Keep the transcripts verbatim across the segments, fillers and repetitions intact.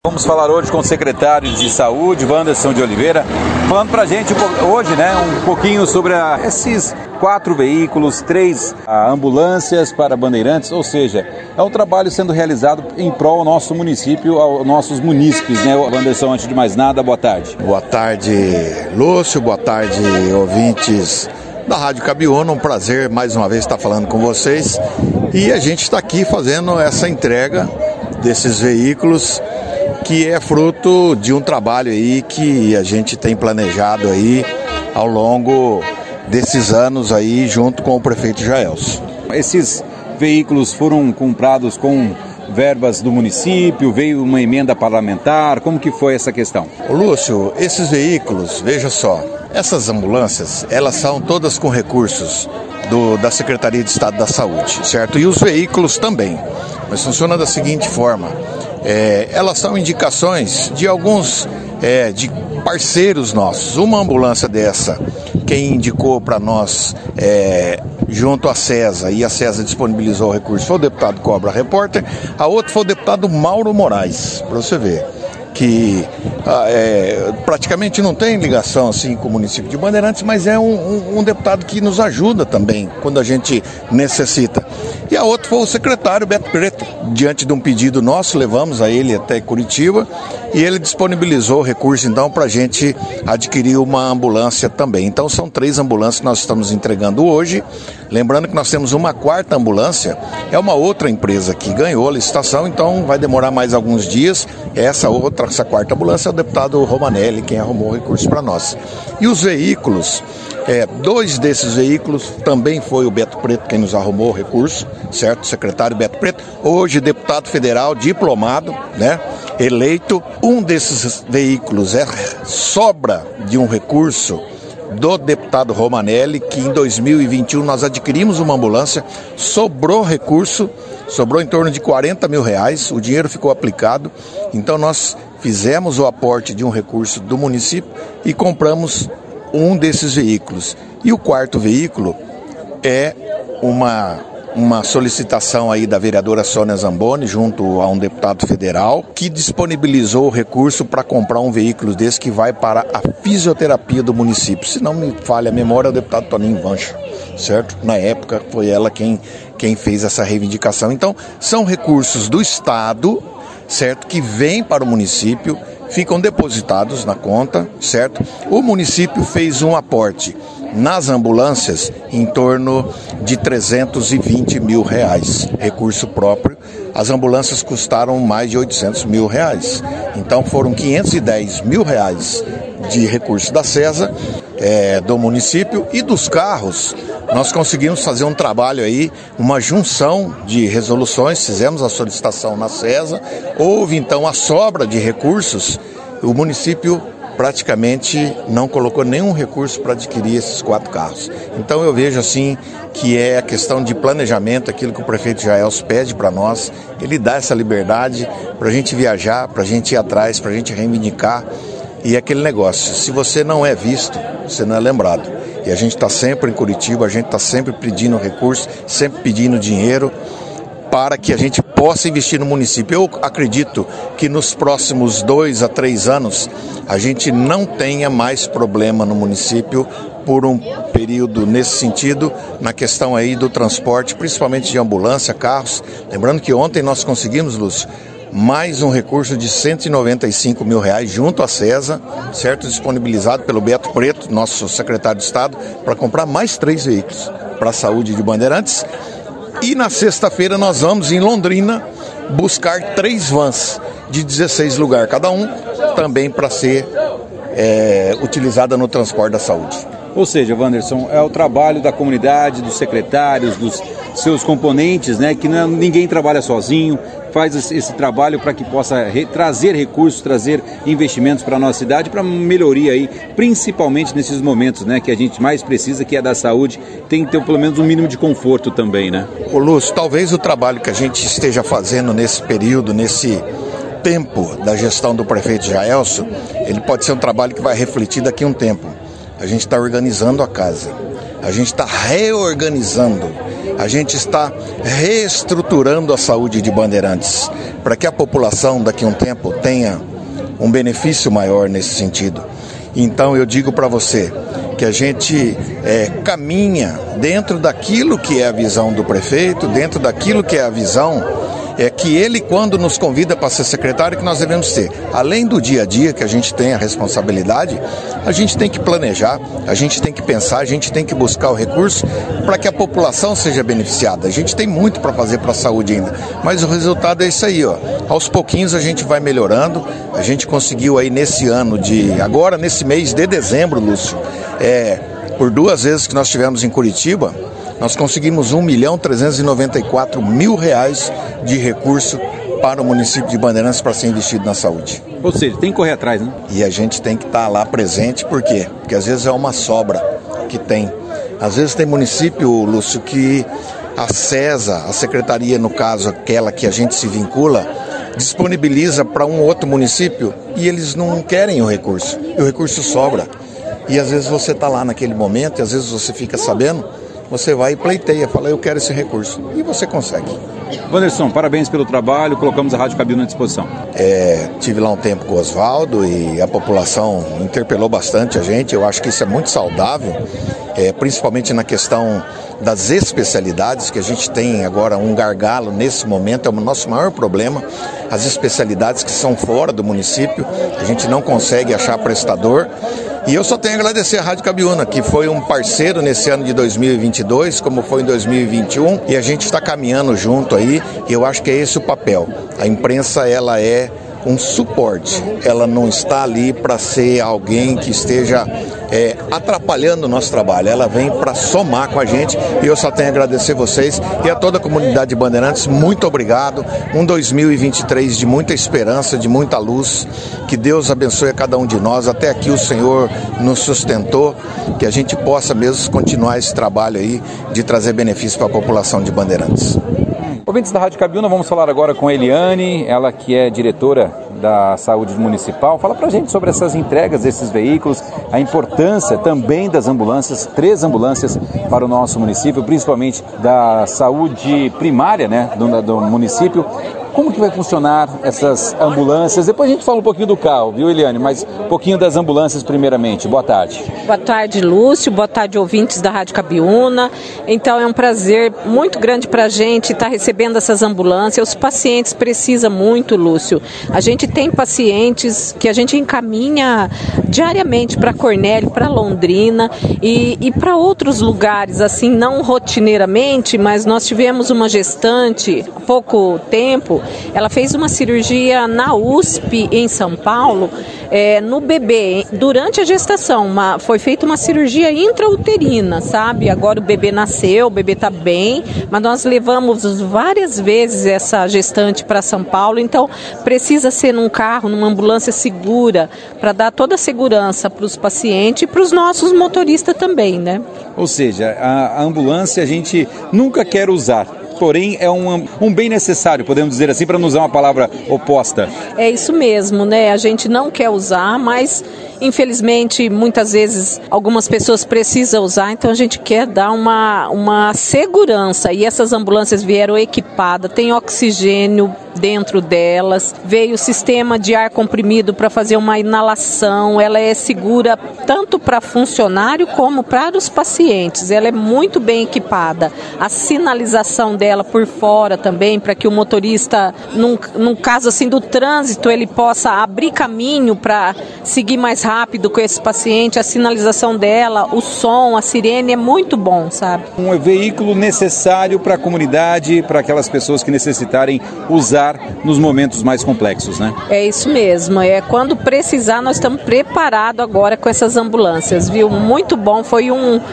Vamos falar hoje com o secretário de Saúde, Wanderson de Oliveira, falando pra gente hoje, né, um pouquinho sobre a, esses quatro veículos, três a, ambulâncias para Bandeirantes, ou seja, é um trabalho sendo realizado em prol ao nosso município, aos nossos munícipes, né, Wanderson, antes de mais nada, boa tarde. Boa tarde, Lúcio, boa tarde, ouvintes da Rádio Cabiúna, um prazer mais uma vez estar falando com vocês, e a gente está aqui fazendo essa entrega desses veículos, que é fruto de um trabalho aí que a gente tem planejado aí ao longo desses anos aí junto com o prefeito Jaelson. Esses veículos foram comprados com verbas do município, veio uma emenda parlamentar, como que foi essa questão? Ô Lúcio, esses veículos, veja só, essas ambulâncias, elas são todas com recursos do, da Secretaria de Estado da Saúde, certo? E os veículos também, mas funciona da seguinte forma. É, elas são indicações de alguns é, de parceiros nossos. Uma ambulância dessa, quem indicou para nós é, junto à CESA, e a CESA disponibilizou o recurso, foi o deputado Cobra Repórter. A outra foi o deputado Mauro Moraes, para você ver que é, praticamente não tem ligação assim com o município de Bandeirantes, mas é um, um, um deputado que nos ajuda também quando a gente necessita. E a outra foi o secretário Beto Preto. Diante de um pedido nosso, levamos a ele até Curitiba e ele disponibilizou o recurso então para a gente adquirir uma ambulância também. Então são três ambulâncias que nós estamos entregando hoje. Lembrando que nós temos uma quarta ambulância, é uma outra empresa que ganhou a licitação, então vai demorar mais alguns dias. Essa outra, essa quarta ambulância é o deputado Romanelli, quem arrumou o recurso para nós. E os veículos, é, dois desses veículos também foi o Beto Preto quem nos arrumou o recurso, certo? O secretário Beto Preto, hoje deputado federal, diplomado, né? Eleito. Um desses veículos é sobra de um recurso do deputado Romanelli, que em dois mil e vinte e um nós adquirimos uma ambulância, sobrou recurso, sobrou em torno de quarenta mil reais, o dinheiro ficou aplicado, então nós fizemos o aporte de um recurso do município e compramos um desses veículos. E o quarto veículo é uma... uma solicitação aí da vereadora Sônia Zamboni, junto a um deputado federal, que disponibilizou o recurso para comprar um veículo desse que vai para a fisioterapia do município. Se não me falha a memória, é o deputado Toninho Vancha, certo? Na época foi ela quem, quem fez essa reivindicação. Então, são recursos do Estado, certo? Que vêm para o município, ficam depositados na conta, certo? O município fez um aporte nas ambulâncias em torno de trezentos e vinte mil reais, recurso próprio. As ambulâncias custaram mais de oitocentos mil reais, então foram quinhentos e dez mil reais de recurso da CESA, é, do município, e dos carros nós conseguimos fazer um trabalho aí, uma junção de resoluções, fizemos a solicitação na CESA, houve então a sobra de recursos, o município praticamente não colocou nenhum recurso para adquirir esses quatro carros. Então eu vejo assim que é a questão de planejamento, aquilo que o prefeito Jaelson pede para nós, ele dá essa liberdade para a gente viajar, para a gente ir atrás, para a gente reivindicar, e aquele negócio, se você não é visto, você não é lembrado. E a gente está sempre em Curitiba, a gente está sempre pedindo recurso, sempre pedindo dinheiro, para que a gente possa investir no município. Eu acredito que nos próximos dois a três anos a gente não tenha mais problema no município por um período nesse sentido, na questão aí do transporte, principalmente de ambulância, carros. Lembrando que ontem nós conseguimos, Lúcio, mais um recurso de cento e noventa e cinco mil reais junto à CESA, certo? Disponibilizado pelo Beto Preto, nosso secretário de Estado, para comprar mais três veículos para a saúde de Bandeirantes. E na sexta-feira nós vamos em Londrina buscar três vans de dezesseis lugares cada um, também para ser é, utilizada no transporte da saúde. Ou seja, Wanderson, é o trabalho da comunidade, dos secretários, dos seus componentes, né? Que não, ninguém trabalha sozinho, faz esse, esse trabalho para que possa re, trazer recursos, trazer investimentos para a nossa cidade, para melhoria aí, principalmente nesses momentos, né? Que a gente mais precisa, que é da saúde, tem que ter pelo menos um mínimo de conforto também, né? Ô Lúcio, talvez o trabalho que a gente esteja fazendo nesse período, nesse tempo da gestão do prefeito Jaelson, ele pode ser um trabalho que vai refletir daqui a um tempo. A gente está organizando a casa, a gente está reorganizando a gente está reestruturando a saúde de Bandeirantes, para que a população daqui a um tempo tenha um benefício maior nesse sentido. Então eu digo para você que a gente é, caminha dentro daquilo que é a visão do prefeito, dentro daquilo que é a visão é que ele, quando nos convida para ser secretário, que nós devemos ter. Além do dia a dia que a gente tem a responsabilidade, a gente tem que planejar, a gente tem que pensar, a gente tem que buscar o recurso para que a população seja beneficiada. A gente tem muito para fazer para a saúde ainda, mas o resultado é isso aí, ó. Aos pouquinhos a gente vai melhorando. A gente conseguiu aí nesse ano de, agora nesse mês de dezembro, Lúcio, é, por duas vezes que nós estivemos em Curitiba, nós conseguimos um milhão trezentos e noventa e quatro mil reais de recurso para o município de Bandeirantes para ser investido na saúde. Ou seja, tem que correr atrás, né? E a gente tem que estar lá presente, por quê? Porque às vezes é uma sobra que tem. Às vezes tem município, Lúcio, que a CESA, a secretaria, no caso, aquela que a gente se vincula, disponibiliza para um outro município e eles não querem o recurso. E o recurso sobra. E às vezes você está lá naquele momento e às vezes você fica sabendo, você vai e pleiteia, fala, eu quero esse recurso. E você consegue. Wanderson, parabéns pelo trabalho, colocamos a Rádio Cabina à disposição. É, tive lá um tempo com o Oswaldo e a população interpelou bastante a gente, eu acho que isso é muito saudável, é, principalmente na questão das especialidades, que a gente tem agora um gargalo nesse momento, é o nosso maior problema, as especialidades que são fora do município, a gente não consegue achar prestador. E eu só tenho a agradecer a Rádio Cabiúna, que foi um parceiro nesse ano de dois mil e vinte e dois, como foi em dois mil e vinte e um, e a gente está caminhando junto aí, e eu acho que é esse o papel. A imprensa, ela é um suporte, ela não está ali para ser alguém que esteja é, atrapalhando o nosso trabalho, ela vem para somar com a gente, e eu só tenho a agradecer vocês e a toda a comunidade de Bandeirantes, muito obrigado, um dois mil e vinte e três de muita esperança, de muita luz, que Deus abençoe a cada um de nós, até aqui o Senhor nos sustentou, que a gente possa mesmo continuar esse trabalho aí de trazer benefício para a população de Bandeirantes. Ouvintes da Rádio Cabiúna, vamos falar agora com Eliane, ela que é diretora da Saúde Municipal. Fala pra gente sobre essas entregas desses veículos, a importância também das ambulâncias, três ambulâncias para o nosso município, principalmente da saúde primária, né, do, do município. Como que vai funcionar essas ambulâncias? Depois a gente fala um pouquinho do carro, viu, Eliane? Mas um pouquinho das ambulâncias primeiramente. Boa tarde. Boa tarde, Lúcio. Boa tarde, ouvintes da Rádio Cabiúna. Então é um prazer muito grande para a gente estar recebendo essas ambulâncias. Os pacientes precisam muito, Lúcio. A gente tem pacientes que a gente encaminha diariamente para Cornélio, para Londrina e, e para outros lugares, assim, não rotineiramente, mas nós tivemos uma gestante há pouco tempo. Ela fez uma cirurgia na U S P em São Paulo, é, no bebê, durante a gestação. Uma, foi feita uma cirurgia intrauterina, sabe? Agora o bebê nasceu, o bebê está bem, mas nós levamos várias vezes essa gestante para São Paulo, então precisa ser num carro, numa ambulância segura, para dar toda a segurança para os pacientes e para os nossos motoristas também, né? Ou seja, a, a ambulância a gente nunca quer usar, porém é um, um bem necessário, podemos dizer assim, para não usar uma palavra oposta. É isso mesmo, né? A gente não quer usar, mas infelizmente muitas vezes algumas pessoas precisam usar, então a gente quer dar uma, uma segurança. E essas ambulâncias vieram equipadas, tem oxigênio dentro delas, veio o sistema de ar comprimido para fazer uma inalação, ela é segura tanto para funcionário como para os pacientes, ela é muito bem equipada. A sinalização dela por fora também, para que o motorista, num, num caso assim do trânsito, ele possa abrir caminho para seguir mais rápido com esse paciente, a sinalização dela, o som, a sirene é muito bom, sabe? Um veículo necessário para a comunidade, para aquelas pessoas que necessitarem usar nos momentos mais complexos, né? É isso mesmo, é quando precisar nós estamos preparados agora com essas ambulâncias, viu? Muito bom, foi um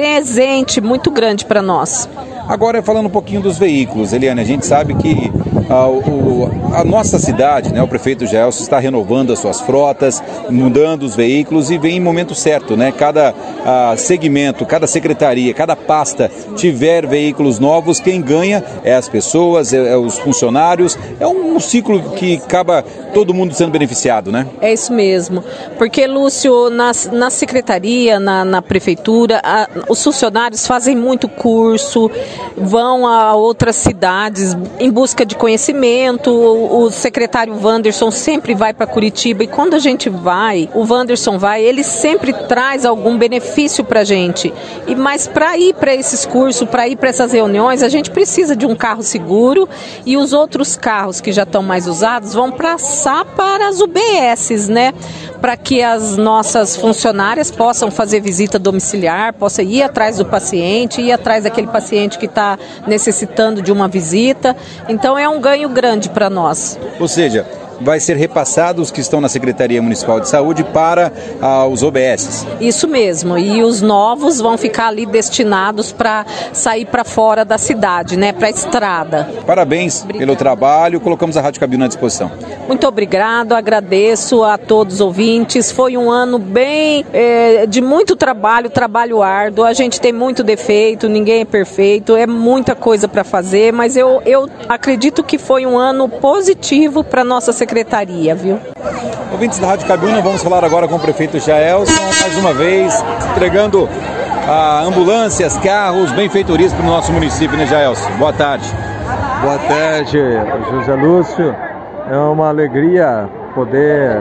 presente muito grande para nós. Agora falando um pouquinho dos veículos, Eliane, a gente sabe que a, o, a nossa cidade, né, o prefeito Jaelson está renovando as suas frotas, mudando os veículos e vem em momento certo, né? Cada a, segmento, cada secretaria, cada pasta tiver veículos novos, quem ganha é as pessoas, é, é os funcionários, é um ciclo que acaba todo mundo sendo beneficiado, né? É isso mesmo, porque, Lúcio, na, na secretaria, na, na prefeitura, a, os funcionários fazem muito curso, vão a outras cidades em busca de conhecimento, o, o secretário Wanderson sempre vai para Curitiba e quando a gente vai, o Wanderson vai, ele sempre traz algum benefício para a gente, e, mas para ir para esses cursos, para ir para essas reuniões, a gente precisa de um carro seguro e os outros carros que já estão mais usados vão passar para as U B Ss, né? Para que as nossas funcionárias possam fazer visita domiciliar, possam ir atrás do paciente, ir atrás daquele paciente que está necessitando de uma visita. Então é um ganho grande para nós. Ou seja, vai ser repassado os que estão na Secretaria Municipal de Saúde para ah, os O B S. Isso mesmo, e os novos vão ficar ali destinados para sair para fora da cidade, né, para a estrada. Parabéns Obrigada. Pelo trabalho, colocamos a Rádio Cabina à disposição. Muito obrigado, agradeço a todos os ouvintes, foi um ano bem é, de muito trabalho, trabalho árduo, a gente tem muito defeito, ninguém é perfeito, é muita coisa para fazer, mas eu, eu acredito que foi um ano positivo para a nossa secretaria, viu? Ouvintes da Rádio Cabina, vamos falar agora com o prefeito Jaelson, mais uma vez, entregando ah, ambulâncias, carros, benfeitorias para o nosso município, né, Jaelson? Boa tarde. Boa tarde, José Lúcio. É uma alegria poder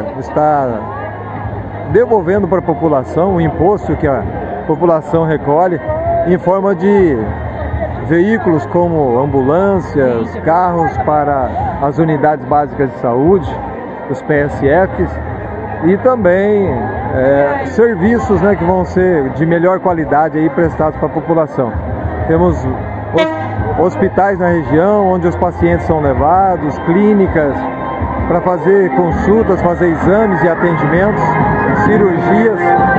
estar devolvendo para a população o imposto que a população recolhe em forma de veículos como ambulâncias, carros para as unidades básicas de saúde, os P S Fs, e também é, serviços, né, que vão ser de melhor qualidade aí prestados para a população. Temos hospitais na região onde os pacientes são levados, clínicas para fazer consultas, fazer exames e atendimentos, cirurgias,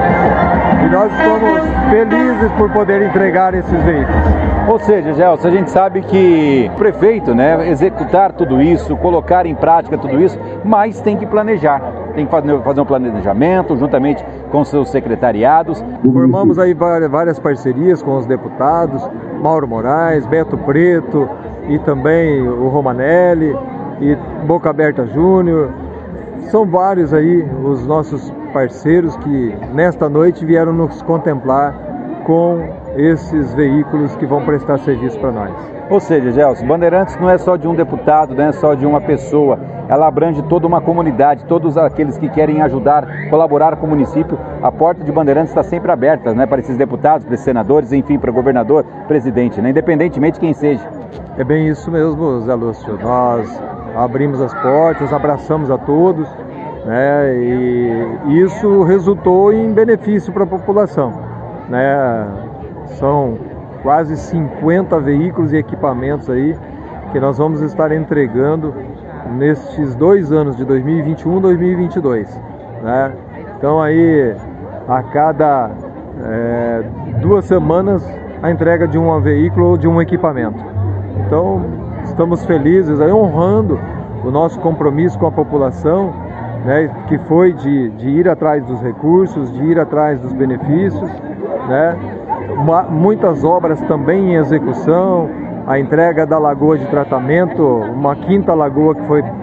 e nós estamos felizes por poder entregar esses veículos. Ou seja, Jaelson, a gente sabe que o prefeito, né, executar tudo isso, colocar em prática tudo isso, mas tem que planejar, tem que fazer um planejamento juntamente com seus secretariados. Formamos aí várias parcerias com os deputados, Mauro Moraes, Beto Preto e também o Romanelli e Boca Aberta Júnior. São vários aí os nossos parceiros que nesta noite vieram nos contemplar com esses veículos que vão prestar serviço para nós. Ou seja, Jaelson, Bandeirantes não é só de um deputado, não é só de uma pessoa, ela abrange toda uma comunidade, todos aqueles que querem ajudar, colaborar com o município. A porta de Bandeirantes está sempre aberta, né, para esses deputados, para esses senadores, enfim, para o governador, presidente, né, independentemente de quem seja. É bem isso mesmo, Zé Lúcio. Nós abrimos as portas, abraçamos a todos, né, e isso resultou em benefício para a população, né? São quase cinquenta veículos e equipamentos aí que nós vamos estar entregando nestes dois anos de dois mil e vinte e um e dois mil e vinte e dois, né? Então aí a cada é, duas semanas a entrega de um veículo ou de um equipamento. Então estamos felizes aí, honrando o nosso compromisso com a população, né, que foi de, de ir atrás dos recursos, de ir atrás dos benefícios, né? Muitas obras também em execução, a entrega da lagoa de tratamento, uma quinta lagoa que foi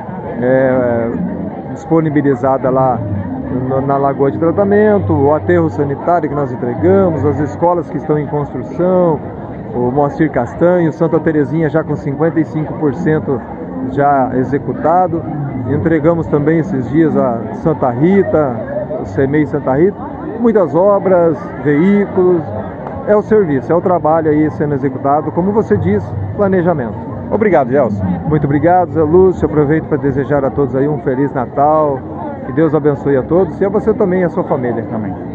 é, disponibilizada lá na lagoa de tratamento, o aterro sanitário que nós entregamos, as escolas que estão em construção, o Moacir Castanho, Santa Terezinha já com cinquenta e cinco por cento já executado. Entregamos também esses dias a Santa Rita, o CEMEI Santa Rita, muitas obras, veículos. É o serviço, é o trabalho aí sendo executado, como você diz, planejamento. Obrigado, Jaelson. Muito obrigado, Zé Lúcio. Aproveito para desejar a todos aí um Feliz Natal, que Deus abençoe a todos e a você também e a sua família. Amém.